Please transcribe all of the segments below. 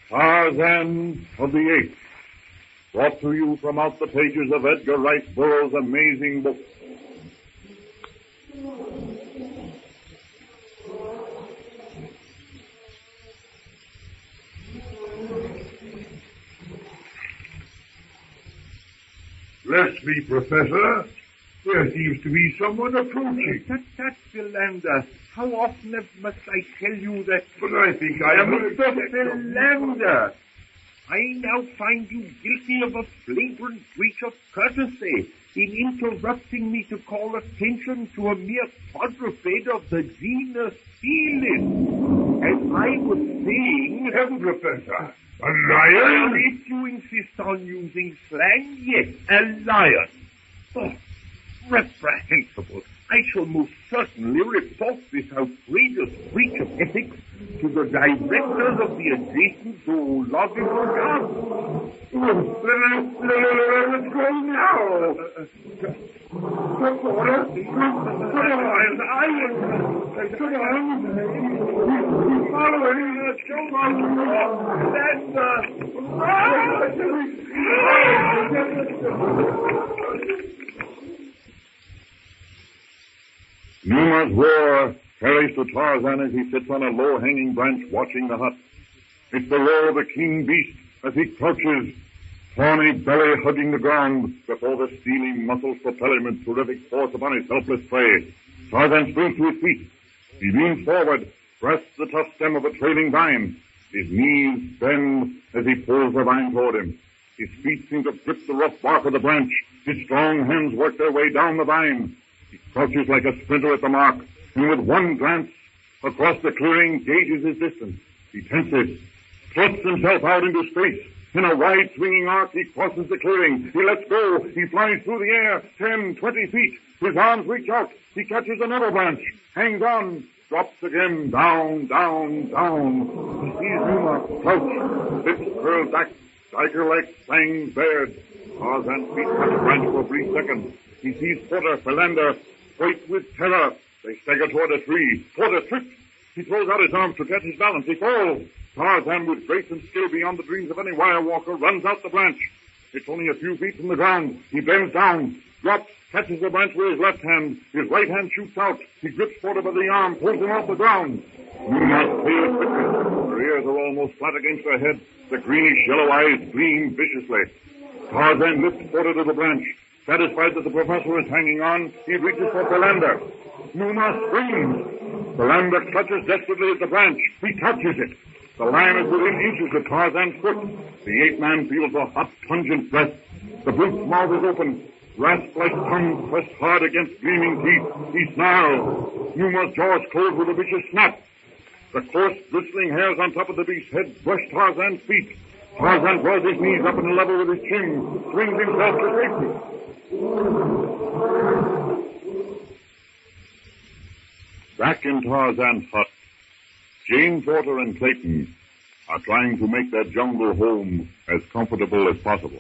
Tarzan of the Apes, brought to you from out the pages of Edgar Rice Burroughs' amazing book. Bless me, Professor. There seems to be someone approaching. That's Philander. How often must I tell you that? But I think I am Mr. Philander, I now find you guilty of a flagrant breach of courtesy in interrupting me to call attention to a mere quadruped of the genus Felis. As I was saying... Professor, a lion? If you insist on using slang, yes, a lion. Oh, reprehensible. I shall most certainly report this outrageous breach of ethics to the directors of the adjacent zoological garden. Let's go now. Come on. Following. Let's go on. Numa's roar carries to Tarzan as he sits on a low-hanging branch watching the hut. It's the roar of the king beast as he crouches, tawny belly hugging the ground before the steely muscles propel him with terrific force upon his helpless prey. Tarzan springs to his feet. He leans forward, grasps the tough stem of a trailing vine. His knees bend as he pulls the vine toward him. His feet seem to grip the rough bark of the branch. His strong hands work their way down the vine. He crouches like a sprinter at the mark, and with one glance across the clearing gauges his distance. He tenses, thrusts himself out into space. In a wide swinging arc, he crosses the clearing. He lets go. He flies through the air, 10, 20 feet. His arms reach out. He catches another branch, hangs on, drops again, down, down, down. He sees Numa crouch, lips curled back, tiger-like fangs bared. Tarzan's feet touch the branch for a brief second. He sees Porter, Philander, white with terror. They stagger toward a tree. Porter trips. He throws out his arms to catch his balance. He falls. Tarzan, with grace and skill beyond the dreams of any wire walker, runs out the branch. It's only a few feet from the ground. He bends down, drops, catches the branch with his left hand. His right hand shoots out. He grips Porter by the arm, pulls him off the ground. Numa's tail quickens. Her ears are almost flat against her head. The greenish-yellow eyes gleam viciously. Tarzan lifts Porter to the branch. Satisfied that the professor is hanging on, he reaches for Philander. Numa screams. Philander clutches desperately at the branch. He touches it. The lion is within inches of Tarzan's foot. The ape-man feels a hot, pungent breath. The brute's mouth is open. Rasp-like tongue pressed hard against gleaming teeth. He snarls. Numa's jaws close with a vicious snap. The coarse, bristling hairs on top of the beast's head brush Tarzan's feet. Tarzan draws his knees up on a level with his chin, swings himself to safety. Back in Tarzan's hut, Jane Porter and Clayton are trying to make their jungle home as comfortable as possible.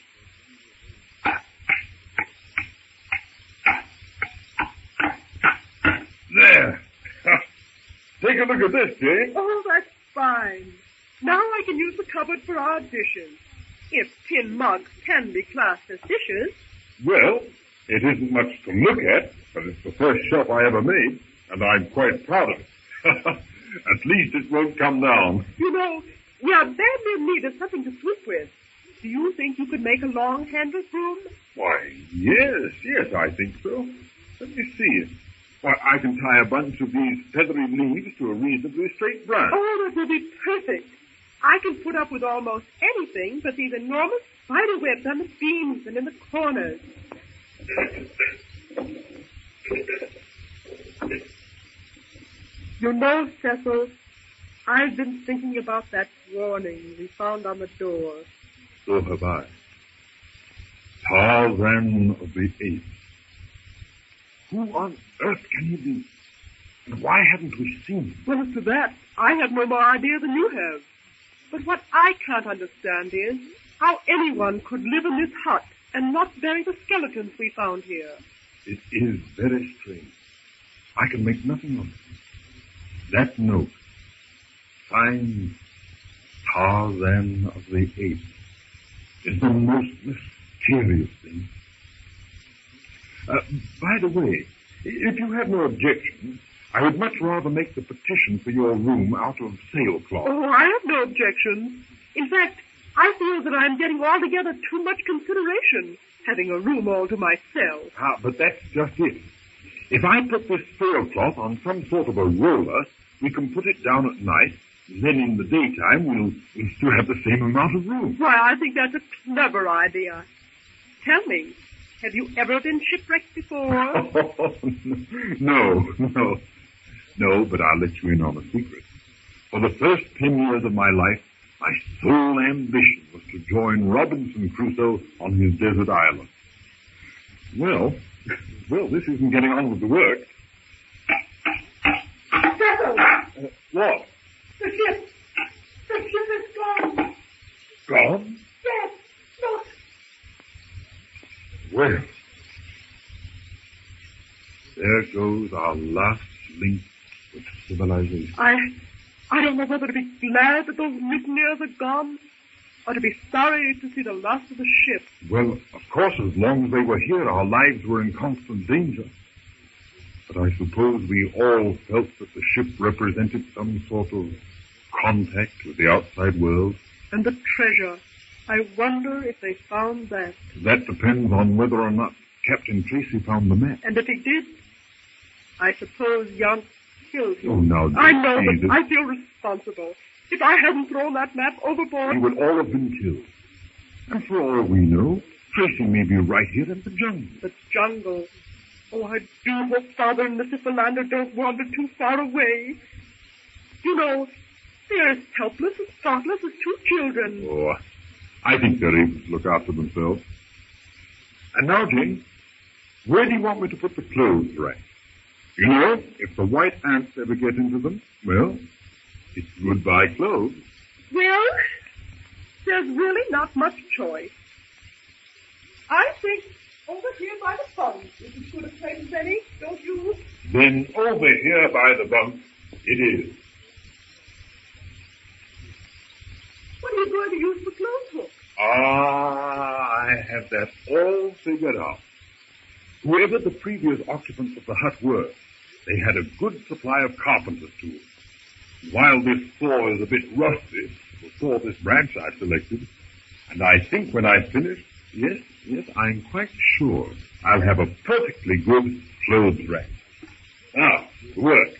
There. Take a look at this, Jane. Oh, that's fine. Now I can use the cupboard for our dishes. If tin mugs can be classed as dishes. Well, it isn't much to look at, but it's the first shelf I ever made, and I'm quite proud of it. At least it won't come down. You know, we are badly in need of something to sweep with. Do you think you could make a long-handled broom? Why, yes, I think so. Let me see. Why, I can tie a bunch of these feathery leaves to a reasonably straight branch. Oh, that will be perfect. I can put up with almost anything but these enormous spider webs on the beams and in the corners. You know, Cecil, I've been thinking about that warning we found on the door. So have I. Tarzan of the Apes. Who on earth can he be? And why haven't we seen him? Well, as to that, I have no more idea than you have. But what I can't understand is how anyone could live in this hut and not bury the skeletons we found here. It is very strange. I can make nothing of it. That note, signed Tarzan of the Apes is the most mysterious thing. By the way, if you have no objection, I would much rather make the partition for your room out of sailcloth. Oh, I have no objections. In fact, I feel that I'm getting altogether too much consideration, having a room all to myself. But that's just it. If I put this sailcloth on some sort of a roller, we can put it down at night, and then in the daytime we'll still have the same amount of room. Why, I think that's a clever idea. Tell me, have you ever been shipwrecked before? No, but I'll let you in on a secret. For the first 10 years of my life, my sole ambition was to join Robinson Crusoe on his desert island. Well, this isn't getting on with the work. Cecil! What? The ship is gone. Gone? Yes, look. Well, there goes our last link with civilization. I don't know whether to be glad that those mutineers are gone, or to be sorry to see the loss of the ship. Well, of course, as long as they were here, our lives were in constant danger. But I suppose we all felt that the ship represented some sort of contact with the outside world. And the treasure. I wonder if they found that. That depends on whether or not Captain Tracy found the map. And if he did, I suppose Jan killed him. Oh, now, I know, Jesus. but I feel responsible. If I hadn't thrown that map overboard... We would all have been killed. And for all we know, Tracy may be right here in the jungle. The jungle. Oh, I do hope Father and Mr. Philander don't wander too far away. You know, they're as helpless, as thoughtless as two children. Oh, I think they're able to look after themselves. And now, Jane, where do you want me to put the clothes rack? You know, if the white ants ever get into them, well, it's goodbye clothes. Well, there's really not much choice. I think over here by the bunk is as good a place as any, don't you? Then over here by the bunk it is. What are you going to use for clothes hook? I have that all figured out. Whoever the previous occupants of the hut were, they had a good supply of carpenter's tools. While this saw is a bit rusty, the saw this branch I selected, and I think when I finish, yes, I'm quite sure I'll have a perfectly good clothes rack. Now, to work.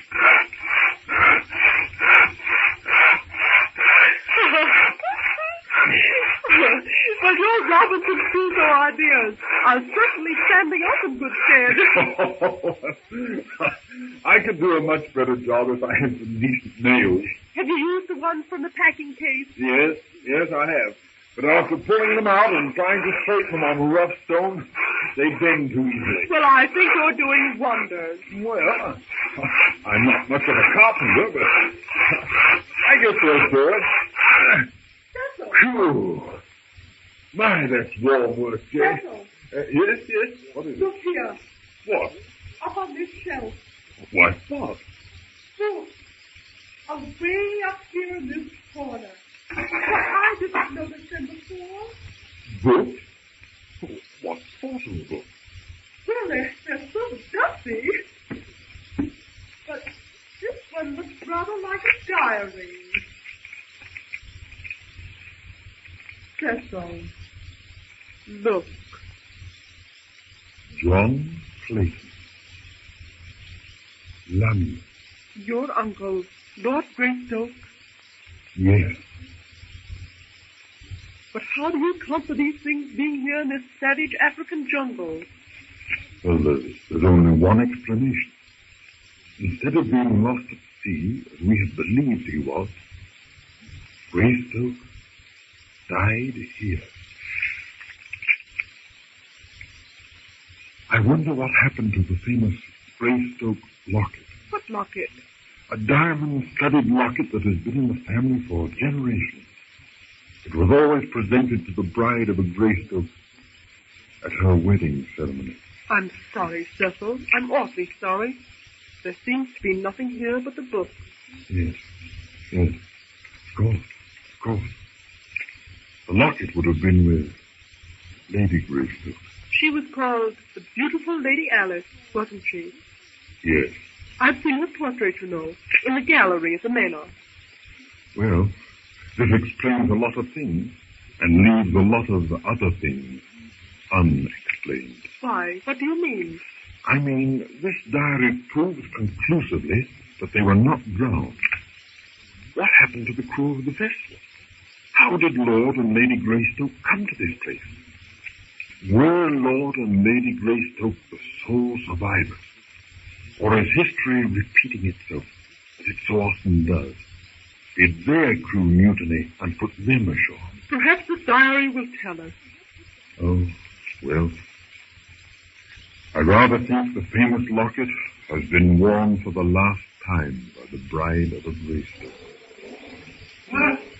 Well, your Robinson Crusoe ideas are certainly standing up in good stead. I could do a much better job if I had some decent nails. Have you used the ones from the packing case? Yes, I have. But after pulling them out and trying to straighten them on rough stone, they bend too easily. Well, I think you're doing wonders. Well, I'm not much of a carpenter, but I guess they'll do it. Phew. My, that's warm work, Jane. Yes. What is Look it? here. What? Up on this shelf. What? What? Look. Way up here in this corner. Well, I didn't notice them before. Book? What sort of book? Well, they're so dusty. But this one looks rather like a diary. Cecil, look. John Clayton. Lamia. Your uncle, Lord Greystoke. Yes. But how do you account for these things being here in this savage African jungle? Well, there's only one explanation. Instead of being lost at sea, as we had believed he was, Greystoke died here. I wonder what happened to the famous Greystoke locket. What locket? A diamond-studded locket that has been in the family for generations. It was always presented to the bride of a Greystoke at her wedding ceremony. I'm sorry, Cecil. I'm awfully sorry. There seems to be nothing here but the book. Yes. Good. course. The locket would have been with Lady Greystoke. She was called the beautiful Lady Alice, wasn't she? Yes. I've seen her portrait, you know, in the gallery at the Manor. Well, this explains a lot of things and leaves a lot of other things unexplained. Why? What do you mean? I mean, this diary proves conclusively that they were not drowned. What happened to the crew of the vessel? How did Lord and Lady Greystoke come to this place? Were Lord and Lady Greystoke the sole survivors? Or is history repeating itself, as it so often does? Did their crew mutiny and put them ashore? Perhaps the diary will tell us. Oh, well, I rather think the famous locket has been worn for the last time by the bride of a Greystoke.